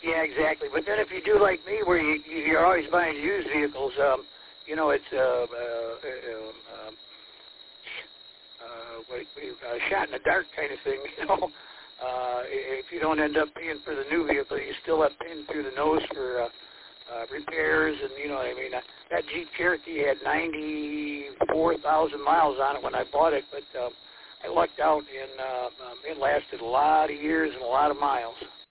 Yeah, exactly. But then if you do like me, where you're always buying used vehicles, you know, it's shot in the dark kind of thing. You know, if you don't end up paying for the new vehicle, you still have paying through the nose for repairs, and you know what I mean. That Jeep Cherokee had 94,000 miles on it when I bought it, but I lucked out, and it lasted a lot of years and a lot of miles.